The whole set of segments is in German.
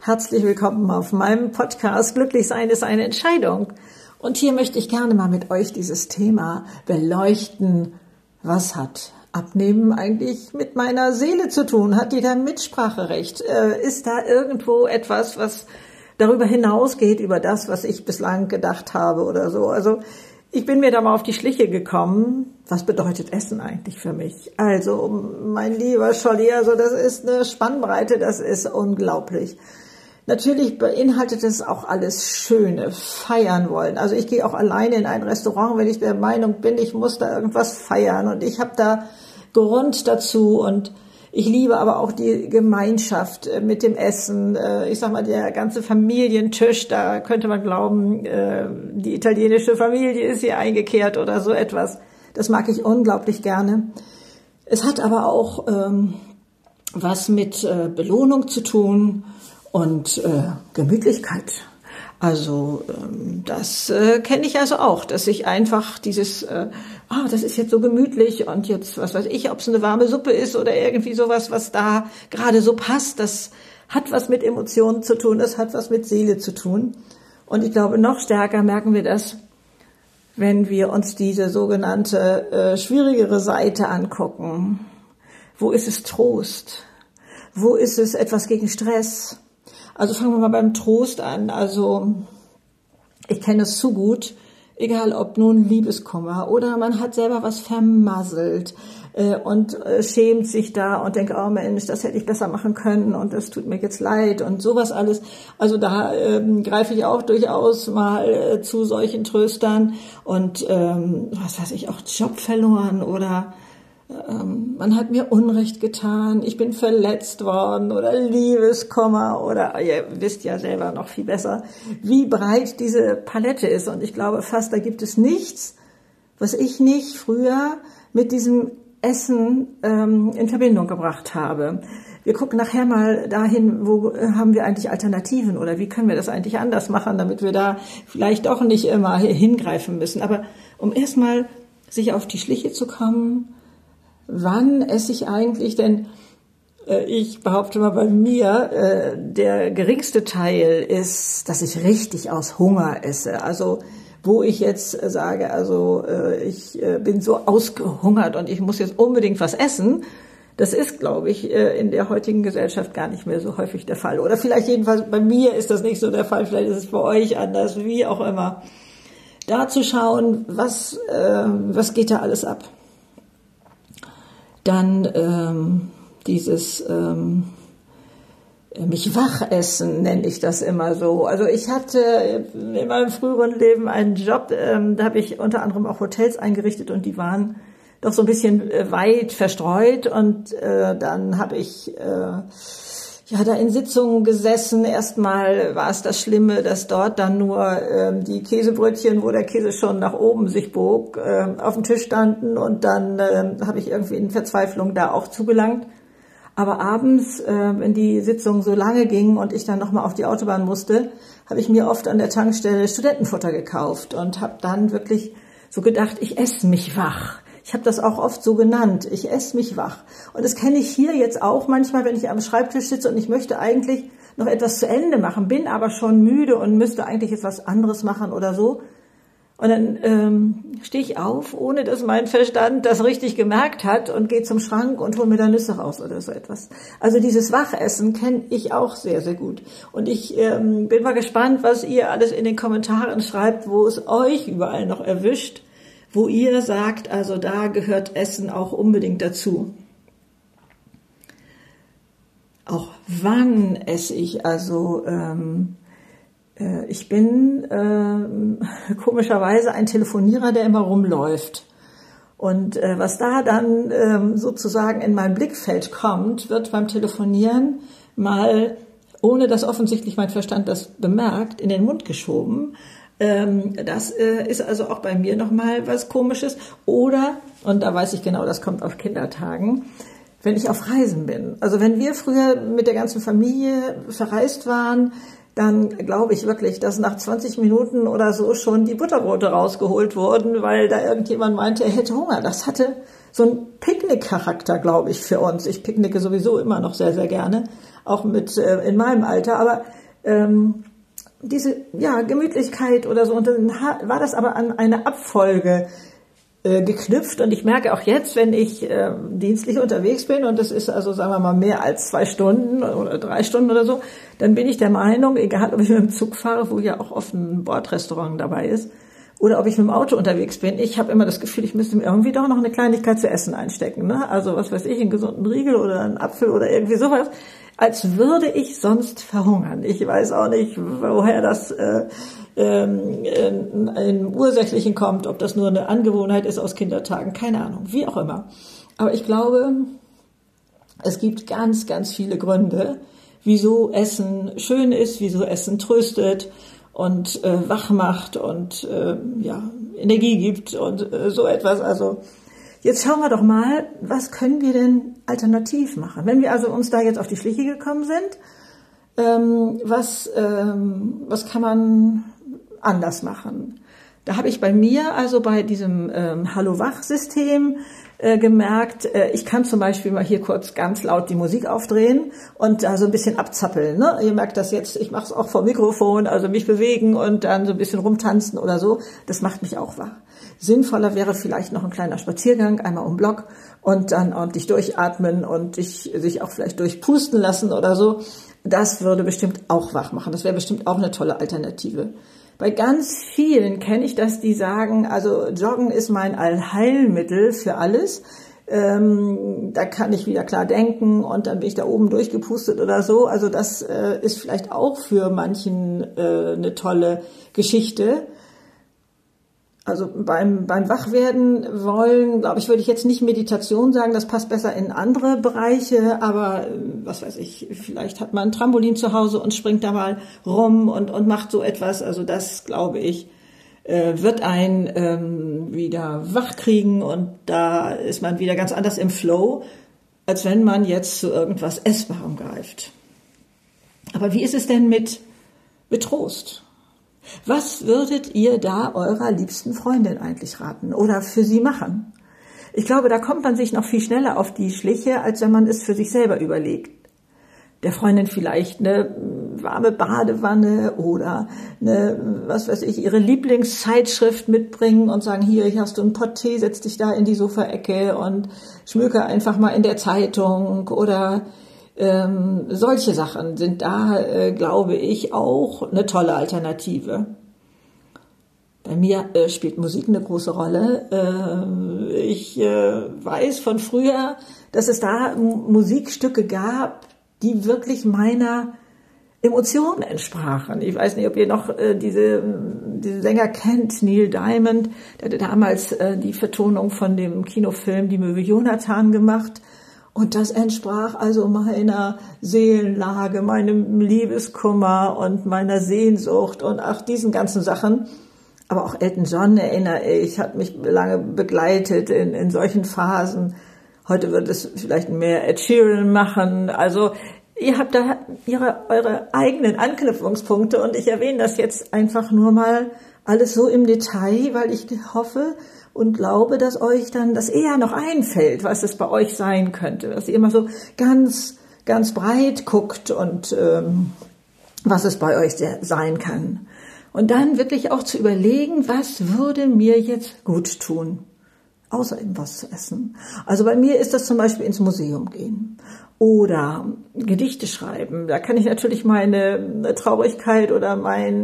Herzlich willkommen auf meinem Podcast Glücklich sein ist eine Entscheidung. Und hier möchte ich gerne mal mit euch dieses Thema beleuchten. Was hat Abnehmen eigentlich mit meiner Seele zu tun? Hat die da Mitspracherecht? Ist da irgendwo etwas, was darüber hinausgeht, über das, was ich bislang gedacht habe oder so? Also ich bin mir da mal auf die Schliche gekommen. Was bedeutet Essen eigentlich für mich? Also, mein lieber Scholli, also das ist eine Spannbreite, das ist unglaublich. Natürlich beinhaltet es auch alles Schöne, feiern wollen. Also ich gehe auch alleine in ein Restaurant, wenn ich der Meinung bin, ich muss da irgendwas feiern. Und ich habe da Grund dazu und ich liebe aber auch die Gemeinschaft mit dem Essen. Ich sag mal, der ganze Familientisch, da könnte man glauben, die italienische Familie ist hier eingekehrt oder so etwas. Das mag ich unglaublich gerne. Es hat aber auch was mit Belohnung zu tun und Gemütlichkeit. Also das kenne ich also auch, dass ich einfach dieses, das ist jetzt so gemütlich und jetzt, was weiß ich, ob es eine warme Suppe ist oder irgendwie sowas, was da gerade so passt, das hat was mit Emotionen zu tun, das hat was mit Seele zu tun. Und ich glaube, noch stärker merken wir das, wenn wir uns diese sogenannte schwierigere Seite angucken. Wo ist es Trost? Wo ist es etwas gegen Stress? Also fangen wir mal beim Trost an. Also ich kenne es zu gut, egal ob nun Liebeskummer oder man hat selber was vermasselt und schämt sich da und denkt, oh Mensch, das hätte ich besser machen können und das tut mir jetzt leid und sowas alles. Also da greife ich auch durchaus mal zu solchen Tröstern und was weiß ich, auch Job verloren oder man hat mir Unrecht getan, ich bin verletzt worden oder Liebeskummer oder ihr wisst ja selber noch viel besser, wie breit diese Palette ist. Und ich glaube fast, da gibt es nichts, was ich nicht früher mit diesem Essen in Verbindung gebracht habe. Wir gucken nachher mal dahin, wo haben wir eigentlich Alternativen oder wie können wir das eigentlich anders machen, damit wir da vielleicht doch nicht immer hingreifen müssen. Aber um erstmal sich auf die Schliche zu kommen, wann esse ich eigentlich? Denn ich behaupte mal bei mir, der geringste Teil ist, dass ich richtig aus Hunger esse. Also wo ich jetzt sage, also ich bin so ausgehungert und ich muss jetzt unbedingt was essen. Das ist, glaube ich, in der heutigen Gesellschaft gar nicht mehr so häufig der Fall. Oder vielleicht jedenfalls bei mir ist das nicht so der Fall. Vielleicht ist es bei euch anders, wie auch immer. Da zu schauen, was geht da alles ab. Dann dieses mich wach essen, nenne ich das immer so. Also ich hatte in meinem früheren Leben einen Job, da habe ich unter anderem auch Hotels eingerichtet und die waren doch so ein bisschen weit verstreut und dann habe ich da in Sitzungen gesessen. Erstmal war es das Schlimme, dass dort dann nur die Käsebrötchen, wo der Käse schon nach oben sich bog, auf dem Tisch standen und dann habe ich irgendwie in Verzweiflung da auch zugelangt. Aber abends, wenn die Sitzung so lange ging und ich dann nochmal auf die Autobahn musste, habe ich mir oft an der Tankstelle Studentenfutter gekauft und habe dann wirklich so gedacht, ich esse mich wach. Ich habe das auch oft so genannt, ich esse mich wach. Und das kenne ich hier jetzt auch manchmal, wenn ich am Schreibtisch sitze und ich möchte eigentlich noch etwas zu Ende machen, bin aber schon müde und müsste eigentlich jetzt was anderes machen oder so. Und dann stehe ich auf, ohne dass mein Verstand das richtig gemerkt hat und gehe zum Schrank und hole mir da Nüsse raus oder so etwas. Also dieses Wachessen kenne ich auch sehr, sehr gut. Und ich bin mal gespannt, was ihr alles in den Kommentaren schreibt, wo es euch überall noch erwischt, wo ihr sagt, also da gehört Essen auch unbedingt dazu. Auch wann esse ich? Also ich bin komischerweise ein Telefonierer, der immer rumläuft. Und was da dann sozusagen in mein Blickfeld kommt, wird beim Telefonieren mal, ohne dass offensichtlich mein Verstand das bemerkt, in den Mund geschoben. Das ist also auch bei mir nochmal was Komisches. Oder, und da weiß ich genau, das kommt auf Kindertagen, wenn ich auf Reisen bin. Also wenn wir früher mit der ganzen Familie verreist waren, dann glaube ich wirklich, dass nach 20 Minuten oder so schon die Butterbrote rausgeholt wurden, weil da irgendjemand meinte, er hätte Hunger. Das hatte so einen Picknick-Charakter, glaube ich, für uns. Ich picknicke sowieso immer noch sehr, sehr gerne, auch mit in meinem Alter. Aber diese Gemütlichkeit oder so, und dann war das aber an eine Abfolge geknüpft, und ich merke auch jetzt, wenn ich dienstlich unterwegs bin, und das ist also, sagen wir mal, mehr als 2 Stunden oder 3 Stunden oder so, dann bin ich der Meinung, egal ob ich mit dem Zug fahre, wo ja auch oft ein Bordrestaurant dabei ist, oder ob ich mit dem Auto unterwegs bin, ich habe immer das Gefühl, ich müsste mir irgendwie doch noch eine Kleinigkeit zu essen einstecken, ne? Also was weiß ich, einen gesunden Riegel oder einen Apfel oder irgendwie sowas, als würde ich sonst verhungern. Ich weiß auch nicht, woher das im Ursächlichen kommt, ob das nur eine Angewohnheit ist aus Kindertagen, keine Ahnung, wie auch immer. Aber ich glaube, es gibt ganz, ganz viele Gründe, wieso Essen schön ist, wieso Essen tröstet und wach macht und Energie gibt und so etwas. Also jetzt schauen wir doch mal, was können wir denn alternativ machen? Wenn wir also uns da jetzt auf die Schliche gekommen sind, was kann man anders machen? Da habe ich bei mir, also bei diesem Hallo-Wach-System gemerkt, ich kann zum Beispiel mal hier kurz ganz laut die Musik aufdrehen und da so ein bisschen abzappeln. Ne? Ihr merkt das jetzt, ich mache es auch vor Mikrofon, also mich bewegen und dann so ein bisschen rumtanzen oder so. Das macht mich auch wach. Sinnvoller wäre vielleicht noch ein kleiner Spaziergang, einmal um den Block und dann ordentlich durchatmen und sich auch vielleicht durchpusten lassen oder so. Das würde bestimmt auch wach machen. Das wäre bestimmt auch eine tolle Alternative. Bei ganz vielen kenne ich das, die sagen, also Joggen ist mein Allheilmittel für alles. Da kann ich wieder klar denken und dann bin ich da oben durchgepustet oder so. Also das ist vielleicht auch für manchen eine tolle Geschichte. Also beim Wachwerden wollen, glaube ich, würde ich jetzt nicht Meditation sagen, das passt besser in andere Bereiche, aber was weiß ich, vielleicht hat man ein Trampolin zu Hause und springt da mal rum und macht so etwas. Also das, glaube ich, wird einen wieder wach kriegen und da ist man wieder ganz anders im Flow, als wenn man jetzt zu irgendwas Essbarem greift. Aber wie ist es denn mit Trost? Was würdet ihr da eurer liebsten Freundin eigentlich raten oder für sie machen? Ich glaube, da kommt man sich noch viel schneller auf die Schliche, als wenn man es für sich selber überlegt. Der Freundin vielleicht eine warme Badewanne oder ihre Lieblingszeitschrift mitbringen und sagen, hier hast du einen Pott Tee, setz dich da in die Sofaecke und schmöke einfach mal in der Zeitung oder solche Sachen sind da, glaube ich, auch eine tolle Alternative. Bei mir spielt Musik eine große Rolle. Ich weiß von früher, dass es da Musikstücke gab, die wirklich meiner Emotionen entsprachen. Ich weiß nicht, ob ihr noch diese Sänger kennt, Neil Diamond, der hatte damals die Vertonung von dem Kinofilm Die Möwe Jonathan gemacht. Und das entsprach also meiner Seelenlage, meinem Liebeskummer und meiner Sehnsucht und auch diesen ganzen Sachen. Aber auch Elton John, erinnere ich, hat mich lange begleitet in solchen Phasen. Heute wird es vielleicht mehr Ed Sheeran machen. Also ihr habt da eure eigenen Anknüpfungspunkte und ich erwähne das jetzt einfach nur mal alles so im Detail, weil ich hoffe und glaube, dass euch dann das eher noch einfällt, was es bei euch sein könnte, dass ihr immer so ganz, ganz breit guckt und was es bei euch sein kann. Und dann wirklich auch zu überlegen, was würde mir jetzt gut tun, außer eben was zu essen. Also bei mir ist das zum Beispiel ins Museum gehen oder Gedichte schreiben. Da kann ich natürlich meine Traurigkeit oder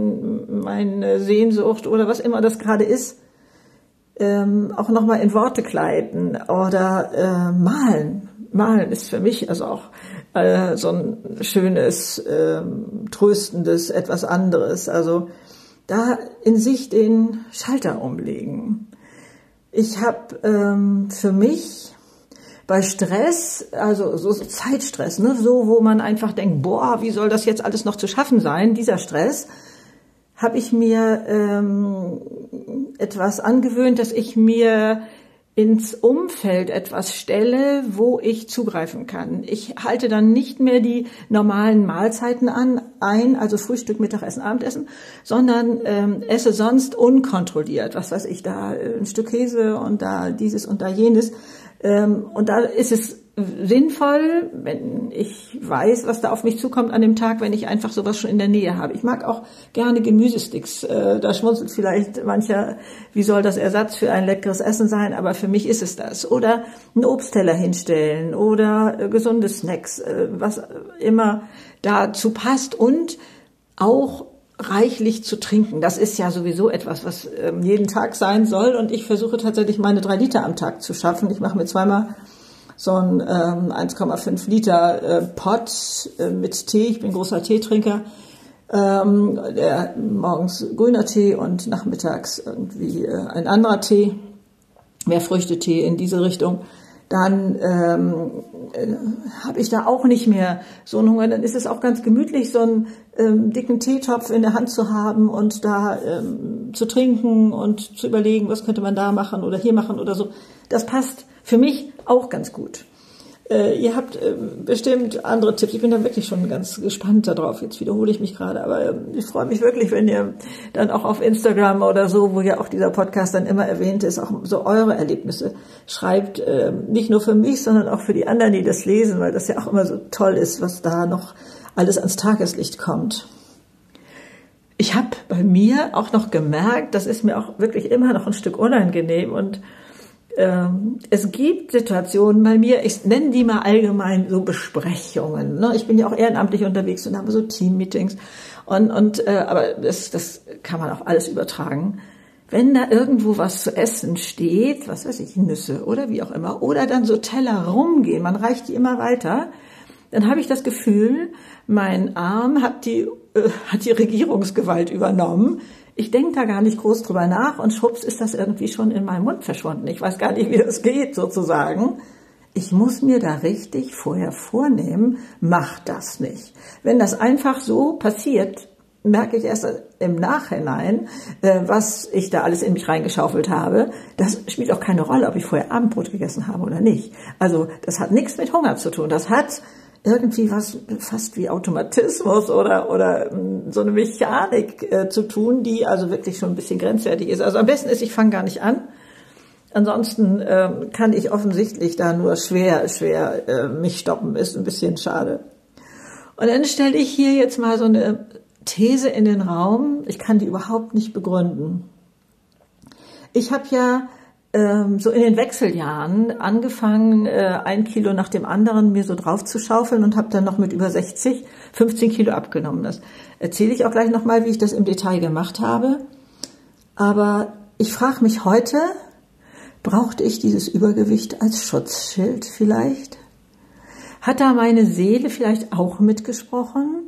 meine Sehnsucht oder was immer das gerade ist, auch nochmal in Worte kleiden oder malen. Malen ist für mich also auch so ein schönes, tröstendes, etwas anderes. Also da in sich den Schalter umlegen. Ich habe für mich bei Stress, also so Zeitstress, ne, so wo man einfach denkt, boah, wie soll das jetzt alles noch zu schaffen sein, dieser Stress, habe ich mir etwas angewöhnt, dass ich mir ins Umfeld etwas stelle, wo ich zugreifen kann. Ich halte dann nicht mehr die normalen Mahlzeiten ein, also Frühstück, Mittagessen, Abendessen, sondern esse sonst unkontrolliert. Was weiß ich, da ein Stück Käse und da dieses und da jenes. Und da ist es sinnvoll, wenn ich weiß, was da auf mich zukommt an dem Tag, wenn ich einfach sowas schon in der Nähe habe. Ich mag auch gerne Gemüsesticks. Da schmunzelt vielleicht mancher, wie soll das Ersatz für ein leckeres Essen sein? Aber für mich ist es das. Oder einen Obstteller hinstellen oder gesunde Snacks, was immer dazu passt und auch reichlich zu trinken. Das ist ja sowieso etwas, was jeden Tag sein soll. Und ich versuche tatsächlich meine 3 Liter am Tag zu schaffen. Ich mache mir zweimal so ein 1,5 Liter Pot mit Tee. Ich bin großer Teetrinker. Morgens grüner Tee und nachmittags irgendwie ein anderer Tee, mehr Früchtetee in diese Richtung. Dann habe ich da auch nicht mehr so einen Hunger. Dann ist es auch ganz gemütlich, so einen dicken Teetopf in der Hand zu haben und da zu trinken und zu überlegen, was könnte man da machen oder hier machen oder so. Das passt für mich auch ganz gut. Ihr habt bestimmt andere Tipps. Ich bin da wirklich schon ganz gespannt darauf. Jetzt wiederhole ich mich gerade, aber ich freue mich wirklich, wenn ihr dann auch auf Instagram oder so, wo ja auch dieser Podcast dann immer erwähnt ist, auch so eure Erlebnisse schreibt. Nicht nur für mich, sondern auch für die anderen, die das lesen, weil das ja auch immer so toll ist, was da noch alles ans Tageslicht kommt. Ich habe bei mir auch noch gemerkt, das ist mir auch wirklich immer noch ein Stück unangenehm und es gibt Situationen bei mir, ich nenne die mal allgemein so Besprechungen. Ne? Ich bin ja auch ehrenamtlich unterwegs und habe so Teammeetings aber das kann man auf alles übertragen. Wenn da irgendwo was zu essen steht, was weiß ich, Nüsse oder wie auch immer, oder dann so Teller rumgehen, man reicht die immer weiter, dann habe ich das Gefühl, mein Arm hat die Regierungsgewalt übernommen. Ich denke da gar nicht groß drüber nach und schwupps ist das irgendwie schon in meinem Mund verschwunden. Ich weiß gar nicht, wie das geht sozusagen. Ich muss mir da richtig vorher vornehmen, mach das nicht. Wenn das einfach so passiert, merke ich erst im Nachhinein, was ich da alles in mich reingeschaufelt habe. Das spielt auch keine Rolle, ob ich vorher Abendbrot gegessen habe oder nicht. Also das hat nichts mit Hunger zu tun. Das hat irgendwie was fast wie Automatismus oder so eine Mechanik zu tun, die also wirklich schon ein bisschen grenzwertig ist. Also am besten ist, ich fange gar nicht an. Ansonsten kann ich offensichtlich da nur schwer mich stoppen. Ist ein bisschen schade. Und dann stelle ich hier jetzt mal so eine These in den Raum. Ich kann die überhaupt nicht begründen. Ich habe ja so in den Wechseljahren angefangen, 1 Kilo nach dem anderen mir so drauf zu schaufeln und habe dann noch mit über 60 15 Kilo abgenommen. Das erzähle ich auch gleich nochmal, wie ich das im Detail gemacht habe. Aber ich frage mich heute, brauchte ich dieses Übergewicht als Schutzschild vielleicht? Hat da meine Seele vielleicht auch mitgesprochen?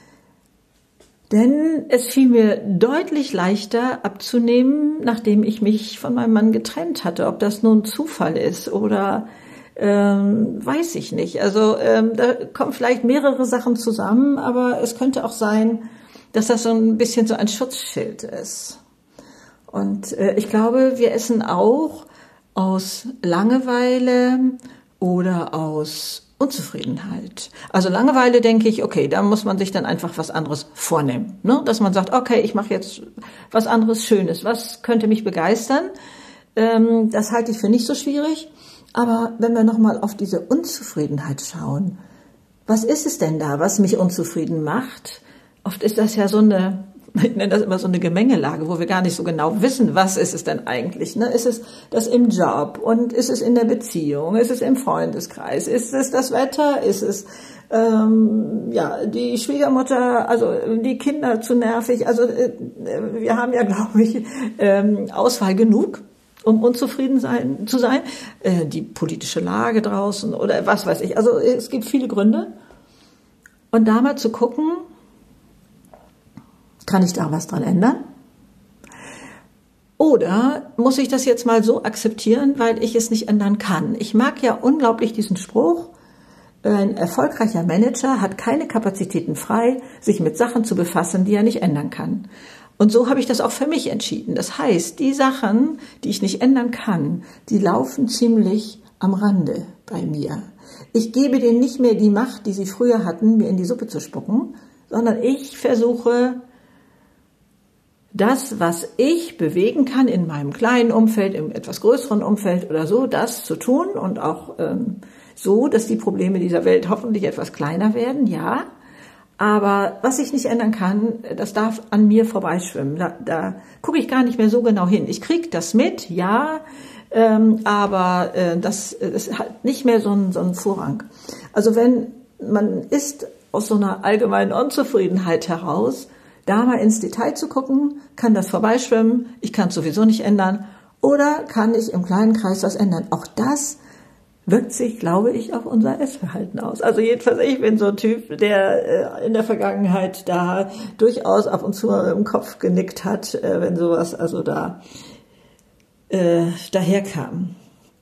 Denn es fiel mir deutlich leichter abzunehmen, nachdem ich mich von meinem Mann getrennt hatte. Ob das nun Zufall ist oder weiß ich nicht. Also da kommen vielleicht mehrere Sachen zusammen, aber es könnte auch sein, dass das so ein bisschen so ein Schutzschild ist. Und ich glaube, wir essen auch aus Langeweile oder aus Unzufriedenheit. Also Langeweile denke ich, okay, da muss man sich dann einfach was anderes vornehmen. Ne? Dass man sagt, okay, ich mache jetzt was anderes Schönes. Was könnte mich begeistern? Das halte ich für nicht so schwierig. Aber wenn wir nochmal auf diese Unzufriedenheit schauen, was ist es denn da, was mich unzufrieden macht? Oft ist das ja so eine, ich nenne das immer so eine Gemengelage, wo wir gar nicht so genau wissen, was ist es denn eigentlich. Ne? Ist es das im Job und ist es in der Beziehung, ist es im Freundeskreis, ist es das Wetter, ist es die Schwiegermutter, also die Kinder zu nervig. Also wir haben ja, glaube ich, Auswahl genug, um unzufrieden zu sein. Die politische Lage draußen oder was weiß ich. Also es gibt viele Gründe. Und da mal zu gucken, kann ich da was dran ändern? Oder muss ich das jetzt mal so akzeptieren, weil ich es nicht ändern kann? Ich mag ja unglaublich diesen Spruch, ein erfolgreicher Manager hat keine Kapazitäten frei, sich mit Sachen zu befassen, die er nicht ändern kann. Und so habe ich das auch für mich entschieden. Das heißt, die Sachen, die ich nicht ändern kann, die laufen ziemlich am Rande bei mir. Ich gebe denen nicht mehr die Macht, die sie früher hatten, mir in die Suppe zu spucken, sondern ich versuche, das, was ich bewegen kann in meinem kleinen Umfeld, im etwas größeren Umfeld oder so, das zu tun und auch so, dass die Probleme dieser Welt hoffentlich etwas kleiner werden, ja. Aber was ich nicht ändern kann, das darf an mir vorbeischwimmen. Da gucke ich gar nicht mehr so genau hin. Ich kriege das mit, ja, aber das hat nicht mehr so einen Vorrang. Also wenn man ist aus so einer allgemeinen Unzufriedenheit heraus, da mal ins Detail zu gucken, kann das vorbeischwimmen, ich kann es sowieso nicht ändern, oder kann ich im kleinen Kreis was ändern. Auch das wirkt sich, glaube ich, auf unser Essverhalten aus. Also jedenfalls, ich bin so ein Typ, der in der Vergangenheit da durchaus ab und zu im Kopf genickt hat, wenn sowas also da daherkam.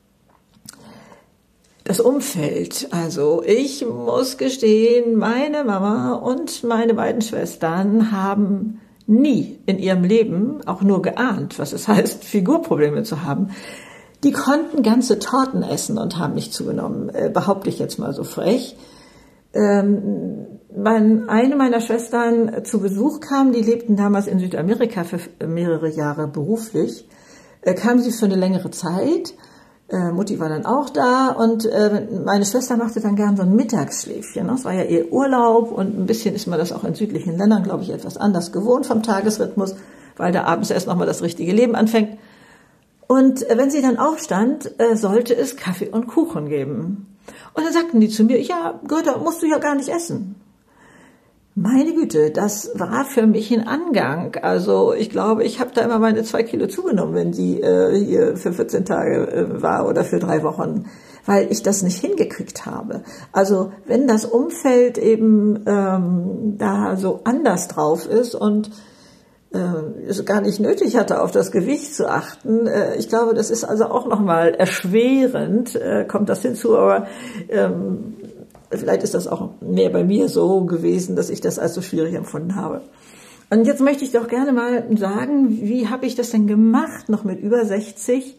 Das Umfeld, also ich muss gestehen, meine Mama und meine beiden Schwestern haben nie in ihrem Leben auch nur geahnt, was es heißt, Figurprobleme zu haben. Die konnten ganze Torten essen und haben nicht zugenommen, behaupte ich jetzt mal so frech. Eine meiner Schwestern zu Besuch kam, die lebten damals in Südamerika für mehrere Jahre beruflich, kam sie für eine längere Zeit. Mutti war dann auch da und meine Schwester machte dann gern so ein Mittagsschläfchen. Das war ja ihr Urlaub und ein bisschen ist man das auch in südlichen Ländern, glaube ich, etwas anders gewohnt vom Tagesrhythmus, weil da abends erst nochmal das richtige Leben anfängt. Und wenn sie dann aufstand, sollte es Kaffee und Kuchen geben. Und dann sagten die zu mir, ja, Greta, musst du ja gar nicht essen. Meine Güte, das war für mich ein Angang. Also ich glaube, ich habe da immer meine 2 Kilo zugenommen, wenn sie hier für 14 Tage war oder für 3 Wochen, weil ich das nicht hingekriegt habe. Also wenn das Umfeld eben da so anders drauf ist und es gar nicht nötig hatte, auf das Gewicht zu achten. Ich glaube, das ist also auch nochmal erschwerend, kommt das hinzu, aber vielleicht ist das auch mehr bei mir so gewesen, dass ich das als so schwierig empfunden habe. Und jetzt möchte ich doch gerne mal sagen, wie habe ich das denn gemacht, noch mit über 60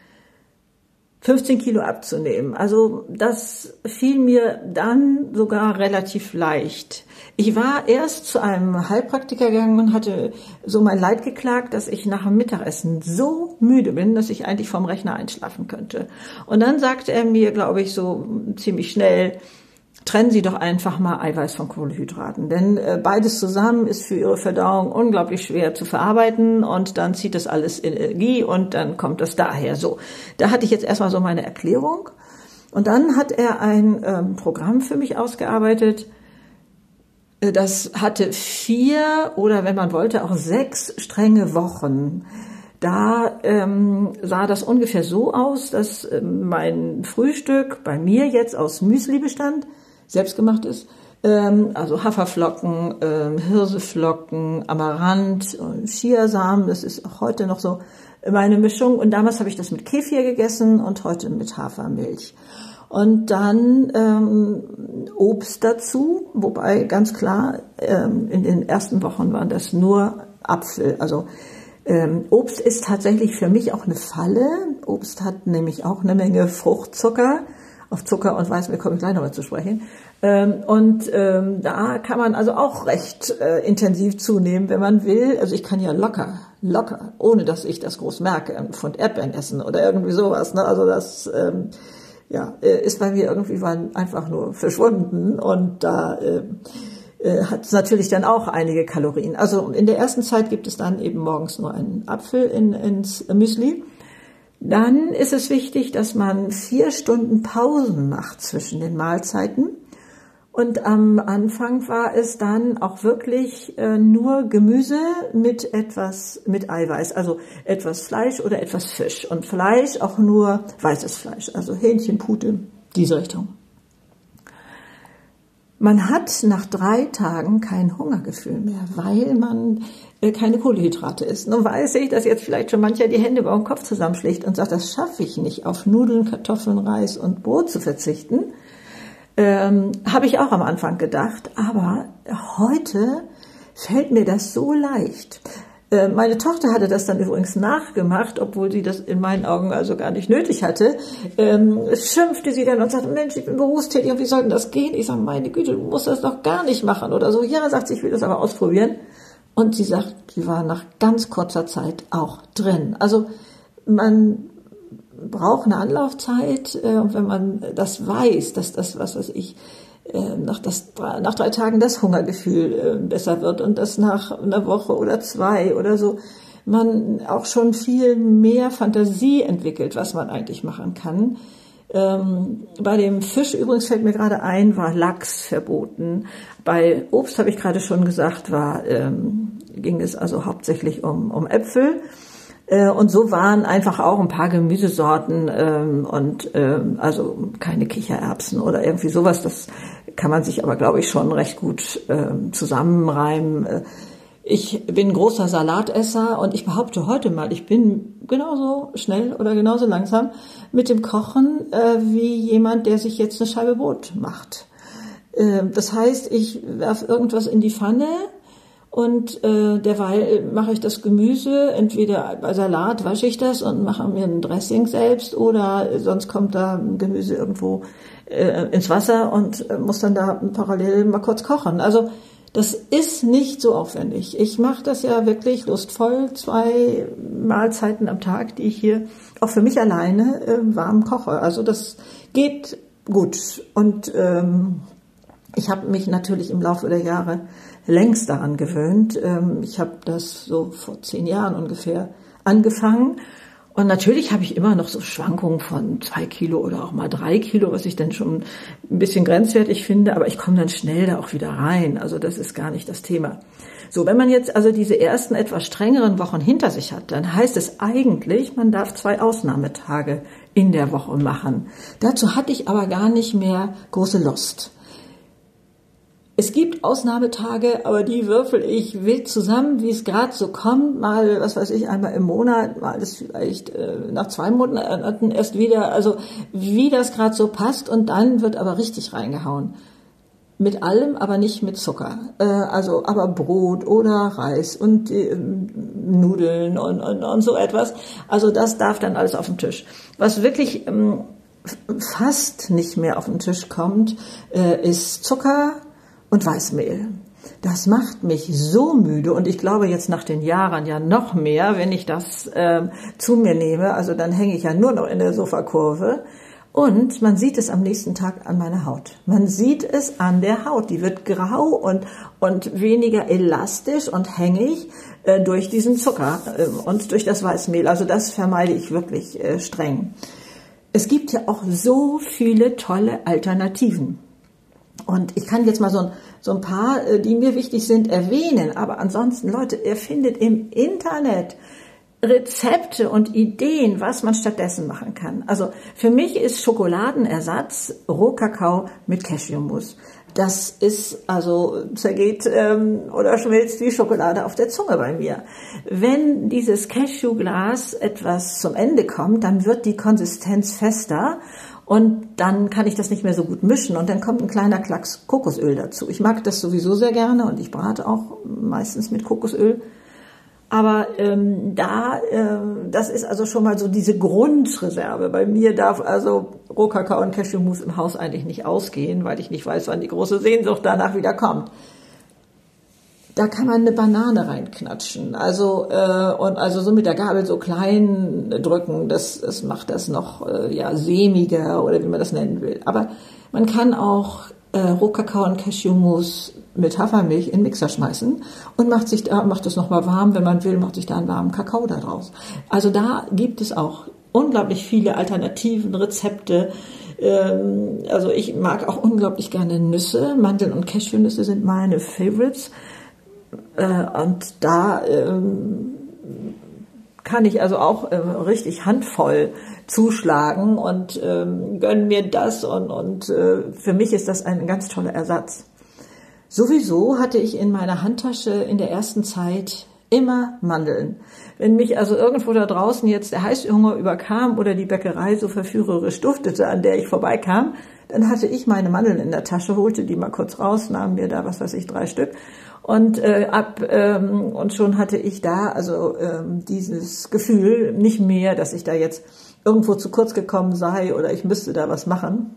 15 Kilo abzunehmen. Also das fiel mir dann sogar relativ leicht. Ich war erst zu einem Heilpraktiker gegangen und hatte so mein Leid geklagt, dass ich nach dem Mittagessen so müde bin, dass ich eigentlich vom Rechner einschlafen könnte. Und dann sagte er mir, glaube ich, so ziemlich schnell, trennen Sie doch einfach mal Eiweiß von Kohlenhydraten, denn beides zusammen ist für Ihre Verdauung unglaublich schwer zu verarbeiten und dann zieht das alles Energie und dann kommt das daher. So, da hatte ich jetzt erstmal so meine Erklärung und dann hat er ein Programm für mich ausgearbeitet, das hatte 4 oder wenn man wollte auch 6 strenge Wochen. Da sah das ungefähr so aus, dass mein Frühstück bei mir jetzt aus Müsli bestand, selbstgemacht ist, also Haferflocken, Hirseflocken, Amaranth, Chiasamen, das ist auch heute noch so meine Mischung. Und damals habe ich das mit Kefir gegessen und heute mit Hafermilch. Und dann Obst dazu, wobei ganz klar, in den ersten Wochen waren das nur Apfel. Also Obst ist tatsächlich für mich auch eine Falle. Obst hat nämlich auch eine Menge Fruchtzucker. Auf Zucker und Weißmehl komme ich gleich nochmal zu sprechen. Da kann man also auch recht intensiv zunehmen, wenn man will. Also ich kann ja locker, ohne dass ich das groß merke, einen Pfund Erdbeeren essen oder irgendwie sowas. Ne? Also das ist bei mir irgendwie einfach nur verschwunden und da hat es natürlich dann auch einige Kalorien. Also in der ersten Zeit gibt es dann eben morgens nur einen Apfel ins Müsli. Dann ist es wichtig, dass man 4 Stunden Pausen macht zwischen den Mahlzeiten. Und am Anfang war es dann auch wirklich nur Gemüse mit Eiweiß, also etwas Fleisch oder etwas Fisch. Und Fleisch auch nur weißes Fleisch, also Hähnchen, Pute, diese Richtung. Man hat nach 3 Tagen kein Hungergefühl mehr, weil man keine Kohlenhydrate isst. Nun weiß ich, dass jetzt vielleicht schon mancher die Hände über den Kopf zusammenschlägt und sagt, das schaffe ich nicht, auf Nudeln, Kartoffeln, Reis und Brot zu verzichten. Habe ich auch am Anfang gedacht, aber heute fällt mir das so leicht. Meine Tochter hatte das dann übrigens nachgemacht, obwohl sie das in meinen Augen also gar nicht nötig hatte. Schimpfte sie dann und sagte, Mensch, ich bin berufstätig und wie soll denn das gehen? Ich sage, meine Güte, du musst das doch gar nicht machen oder so. Ja, sagt sie, ich will das aber ausprobieren. Und sie sagt, sie war nach ganz kurzer Zeit auch drin. Also man braucht eine Anlaufzeit und wenn man das weiß, dass das, was weiß ich, nach 3 Tagen das Hungergefühl besser wird und das nach einer Woche oder 2 oder so, man auch schon viel mehr Fantasie entwickelt, was man eigentlich machen kann. Bei dem Fisch übrigens fällt mir gerade ein, war Lachs verboten. Bei Obst habe ich gerade schon gesagt, ging es also hauptsächlich um Äpfel. Und so waren einfach auch ein paar Gemüsesorten also keine Kichererbsen oder irgendwie sowas. Das kann man sich aber, glaube ich, schon recht gut zusammenreimen. Ich bin großer Salatesser und ich behaupte heute mal, ich bin genauso schnell oder genauso langsam mit dem Kochen wie jemand, der sich jetzt eine Scheibe Brot macht. Das heißt, ich werfe irgendwas in die Pfanne und derweil mache ich das Gemüse, entweder bei Salat wasche ich das und mache mir ein Dressing selbst oder sonst kommt da Gemüse irgendwo ins Wasser und muss dann da parallel mal kurz kochen. Also das ist nicht so aufwendig. Ich mache das ja wirklich lustvoll, 2 Mahlzeiten am Tag, die ich hier auch für mich alleine warm koche. Also das geht gut. Und ich habe mich natürlich im Laufe der Jahre längst daran gewöhnt. Ich habe das so vor 10 Jahren ungefähr angefangen. Und natürlich habe ich immer noch so Schwankungen von 2 Kilo oder auch mal 3 Kilo, was ich dann schon ein bisschen grenzwertig finde. Aber ich komme dann schnell da auch wieder rein. Also das ist gar nicht das Thema. So, wenn man jetzt also diese ersten etwas strengeren Wochen hinter sich hat, dann heißt es eigentlich, man darf 2 Ausnahmetage in der Woche machen. Dazu hatte ich aber gar nicht mehr große Lust. Es gibt Ausnahmetage, aber die würfel ich wild zusammen, wie es gerade so kommt. Mal, was weiß ich, einmal im Monat, mal ist vielleicht nach 2 Monaten erst wieder. Also wie das gerade so passt und dann wird aber richtig reingehauen. Mit allem, aber nicht mit Zucker. Aber Brot oder Reis und Nudeln und so etwas. Also das darf dann alles auf den Tisch. Was wirklich fast nicht mehr auf den Tisch kommt, ist Zucker und Weißmehl. Das macht mich so müde und ich glaube jetzt nach den Jahren ja noch mehr, wenn ich das zu mir nehme. Also dann hänge ich ja nur noch in der Sofakurve und man sieht es am nächsten Tag an meiner Haut. Man sieht es an der Haut. Die wird grau und weniger elastisch und hängig durch diesen Zucker und durch das Weißmehl. Also das vermeide ich wirklich streng. Es gibt ja auch so viele tolle Alternativen. Und ich kann jetzt mal so ein paar, die mir wichtig sind, erwähnen. Aber ansonsten, Leute, ihr findet im Internet Rezepte und Ideen, was man stattdessen machen kann. Also für mich ist Schokoladenersatz Rohkakao mit Cashewmus. Das ist also zergeht oder schmilzt wie Schokolade auf der Zunge bei mir. Wenn dieses Cashewglas etwas zum Ende kommt, dann wird die Konsistenz fester. Und dann kann ich das nicht mehr so gut mischen und dann kommt ein kleiner Klacks Kokosöl dazu. Ich mag das sowieso sehr gerne und ich brate auch meistens mit Kokosöl. Aber das ist also schon mal so diese Grundreserve. Bei mir darf also Rohkakao und Cashewmus im Haus eigentlich nicht ausgehen, weil ich nicht weiß, wann die große Sehnsucht danach wieder kommt. Da kann man eine Banane reinknatschen, also so mit der Gabel so klein drücken, das macht das noch sämiger oder wie man das nennen will. Aber man kann auch Rohkakao und Cashewmus mit Hafermilch in den Mixer schmeißen und macht es nochmal warm, wenn man will, macht sich da einen warmen Kakao da draus. Also da gibt es auch unglaublich viele Alternativen, Rezepte. Also ich mag auch unglaublich gerne Nüsse, Mandeln und Cashewnüsse sind meine Favorites. Und da kann ich also auch richtig handvoll zuschlagen und gönne mir das und für mich ist das ein ganz toller Ersatz. Sowieso hatte ich in meiner Handtasche in der ersten Zeit immer Mandeln. Wenn mich also irgendwo da draußen jetzt der Heißhunger überkam oder die Bäckerei so verführerisch duftete, an der ich vorbeikam, dann hatte ich meine Mandeln in der Tasche, holte die mal kurz raus, nahm mir da, 3 Stück Und schon hatte ich da also dieses Gefühl nicht mehr, dass ich da jetzt irgendwo zu kurz gekommen sei oder ich müsste da was machen.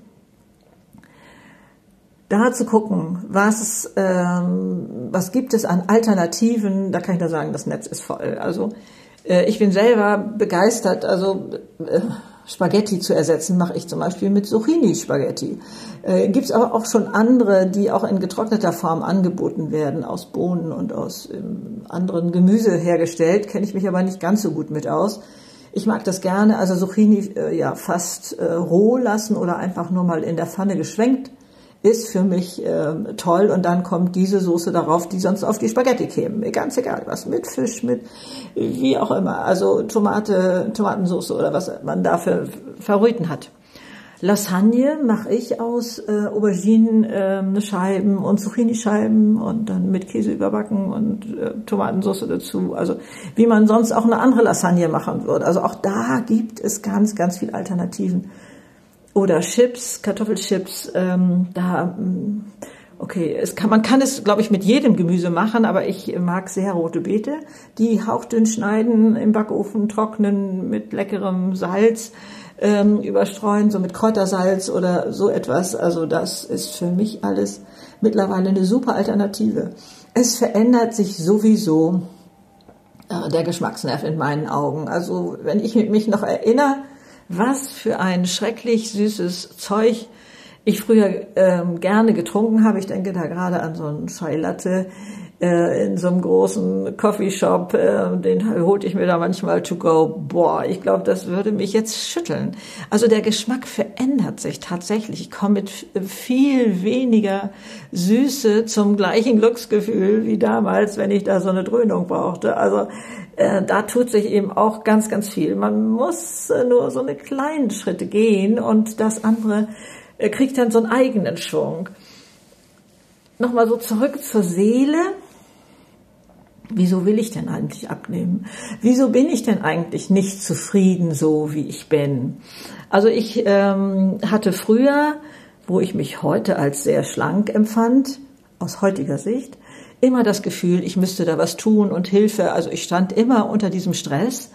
Da zu gucken, was gibt es an Alternativen, da kann ich nur sagen, das Netz ist voll. Also ich bin selber begeistert, also Spaghetti zu ersetzen, mache ich zum Beispiel mit Zucchini-Spaghetti. Gibt's aber auch schon andere, die auch in getrockneter Form angeboten werden, aus Bohnen und aus anderen Gemüse hergestellt, kenne ich mich aber nicht ganz so gut mit aus. Ich mag das gerne, also Zucchini fast roh lassen oder einfach nur mal in der Pfanne geschwenkt. Ist für mich toll und dann kommt diese Soße darauf, die sonst auf die Spaghetti käme. Ganz egal was, mit Fisch, mit wie auch immer. Also Tomatensauce oder was man da für Favoriten hat. Lasagne mache ich aus Auberginen-Scheiben und Zucchini-Scheiben und dann mit Käse überbacken und Tomatensauce dazu. Also wie man sonst auch eine andere Lasagne machen würde. Also auch da gibt es ganz, ganz viele Alternativen. Oder Chips, Kartoffelchips, man kann es, glaube ich, mit jedem Gemüse machen, aber ich mag sehr rote Beete, die hauchdünn schneiden, im Backofen trocknen, mit leckerem Salz überstreuen, so mit Kräutersalz oder so etwas. Also das ist für mich alles mittlerweile eine super Alternative. Es verändert sich sowieso der Geschmacksnerv in meinen Augen. Also wenn ich mich noch erinnere, was für ein schrecklich süßes Zeug ich früher gerne getrunken habe. Ich denke da gerade an so einen Chai Latte in so einem großen Coffeeshop. Den holte ich mir da manchmal to go. Boah, ich glaube, das würde mich jetzt schütteln. Also der Geschmack verändert sich tatsächlich. Ich komme mit viel weniger Süße zum gleichen Glücksgefühl wie damals, wenn ich da so eine Dröhnung brauchte. Also da tut sich eben auch ganz, ganz viel. Man muss nur so eine kleinen Schritte gehen und das andere kriegt dann so einen eigenen Schwung. Nochmal so zurück zur Seele. Wieso will ich denn eigentlich abnehmen? Wieso bin ich denn eigentlich nicht zufrieden, so wie ich bin? Also ich hatte früher, wo ich mich heute als sehr schlank empfand, aus heutiger Sicht, immer das Gefühl, ich müsste da was tun und Hilfe. Also ich stand immer unter diesem Stress,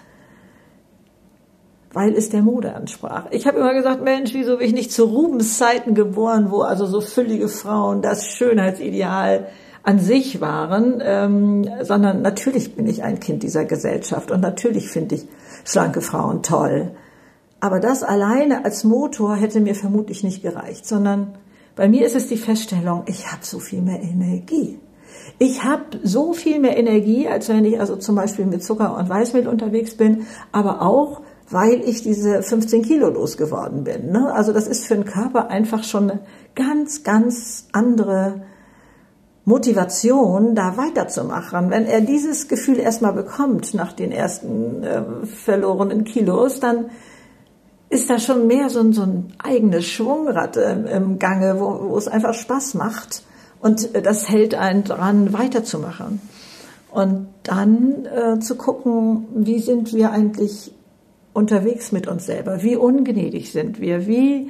weil es der Mode ansprach. Ich habe immer gesagt, Mensch, wieso bin ich nicht zu Rubens Zeiten geboren, wo also so füllige Frauen das Schönheitsideal an sich waren, sondern natürlich bin ich ein Kind dieser Gesellschaft und natürlich finde ich schlanke Frauen toll. Aber das alleine als Motor hätte mir vermutlich nicht gereicht, sondern bei mir ist es die Feststellung, ich habe so viel mehr Energie. Ich habe so viel mehr Energie, als wenn ich also zum Beispiel mit Zucker und Weißmehl unterwegs bin, aber auch, weil ich diese 15 Kilo losgeworden bin. Ne? Also das ist für den Körper einfach schon eine ganz, ganz andere Motivation, da weiterzumachen. Wenn er dieses Gefühl erstmal bekommt nach den ersten verlorenen Kilos, dann ist da schon mehr so ein eigenes Schwungrad im Gange, wo es einfach Spaß macht. Und das hält einen dran, weiterzumachen. Und dann zu gucken, wie sind wir eigentlich unterwegs mit uns selber? Wie ungnädig sind wir?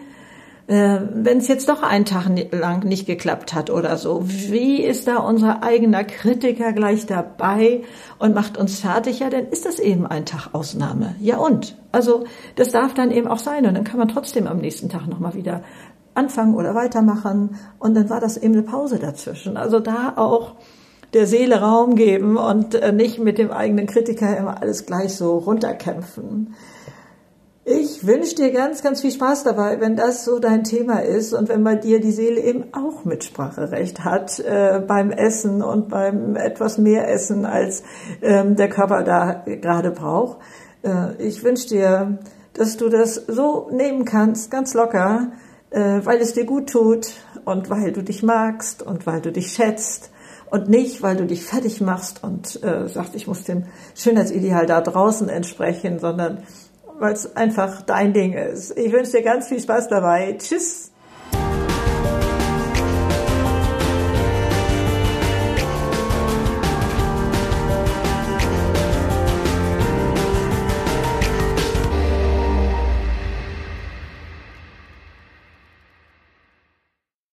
Wenn es jetzt doch einen Tag lang nicht geklappt hat oder so, wie ist da unser eigener Kritiker gleich dabei und macht uns fertig? Ja, dann ist das eben ein Tag Ausnahme. Ja und? Also das darf dann eben auch sein und dann kann man trotzdem am nächsten Tag nochmal wieder anfangen oder weitermachen und dann war das eben eine Pause dazwischen. Also da auch der Seele Raum geben und nicht mit dem eigenen Kritiker immer alles gleich so runterkämpfen. Ich wünsche dir ganz, ganz viel Spaß dabei, wenn das so dein Thema ist und wenn bei dir die Seele eben auch Mitspracherecht hat beim Essen und beim etwas mehr Essen, als der Körper da gerade braucht. Ich wünsche dir, dass du das so nehmen kannst, ganz locker, weil es dir gut tut und weil du dich magst und weil du dich schätzt und nicht, weil du dich fertig machst und sagst, ich muss dem Schönheitsideal da draußen entsprechen, sondern weil es einfach dein Ding ist. Ich wünsche dir ganz viel Spaß dabei. Tschüss.